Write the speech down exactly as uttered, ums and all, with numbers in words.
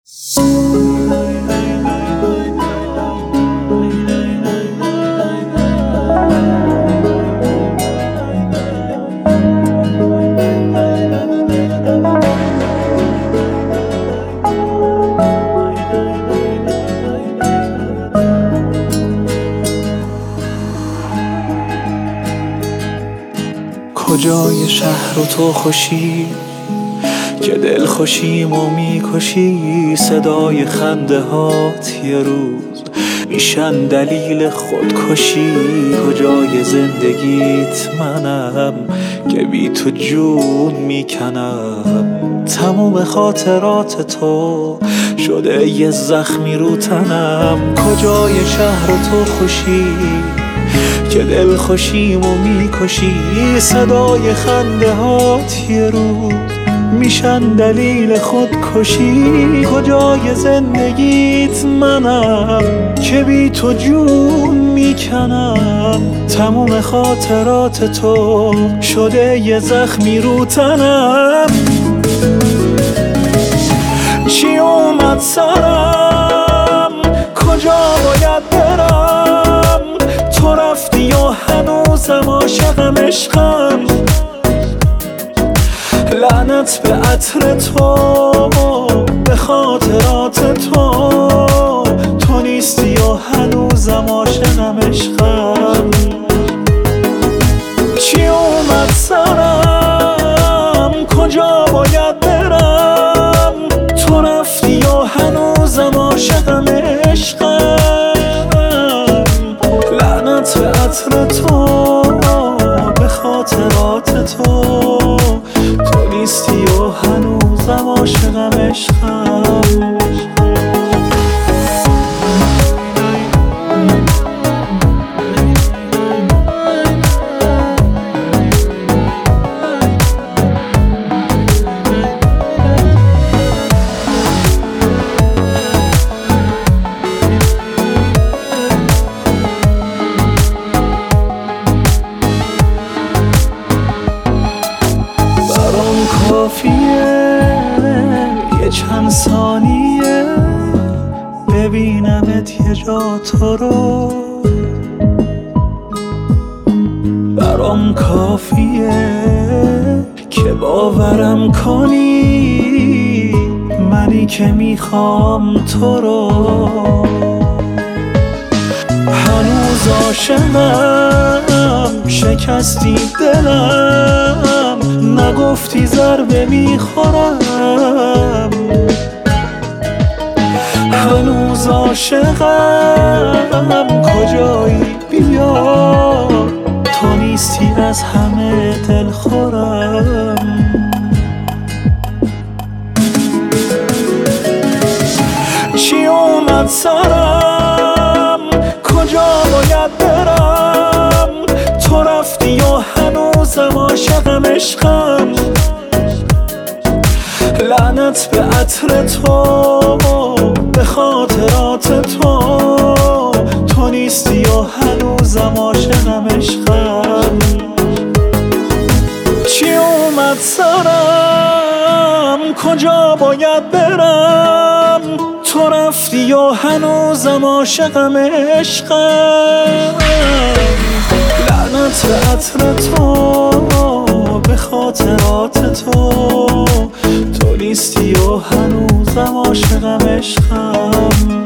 کجای شهر و تو خوشی که دل خوشیم و میکشی؟ صدای خنده هات یه روز میشن دلیل خودکشی. کجای زندگیت منم که بی تو جون میکنم؟ تموم خاطرات تو شده یه زخمی رو تنم. کجای شهر و تو خوشی که دل خوشیم و میکشی؟ صدای خنده هات یه روز میشن دلیل خودکشی. کجای زندگیت منم که بی تو جون میکنم؟ تموم خاطرات تو شده یه زخمی رو تنم. چی اومد سرم؟ کجا باید برم؟ تو رفتی و هنوزم عاشقم عشقم. لعنت به عطر تو، به خاطرات تو. تو نیستی و هنوزم عاشقم عشقم. چی اومد سرم؟ کجا باید برم؟ تو رفتی و هنوزم عاشقم عشقم. لعنت به عطر تو، به خاطرات تو. تو نیستی و هنوزم عاشقم عشقم. کافیه یه چند ثانیه ببینمت یه جا تو رو. برام کافیه که باورم کنی منی که میخوام تو رو. هنوز عاشقم، شکستی دلم، نگفتی ضربه میخورم. هنوز عاشقم، کجایی بیا؟ تو نیستی از همه دل خورم. چی اومد سرم؟ کجا باید برم؟ تو رفتی و هنوزم عاشقم عشقم. لعنت به عطر تو، به خاطرات تو. تو نیستی و هنوزم عاشقم عشقم. چی اومد سرم؟ کجا باید برم؟ تو رفتی و هنوزم عاشقم عشقم. لعنت به عطر تو، به خاطرات تو. تو نیستی و هنوزم عاشقم عشقم.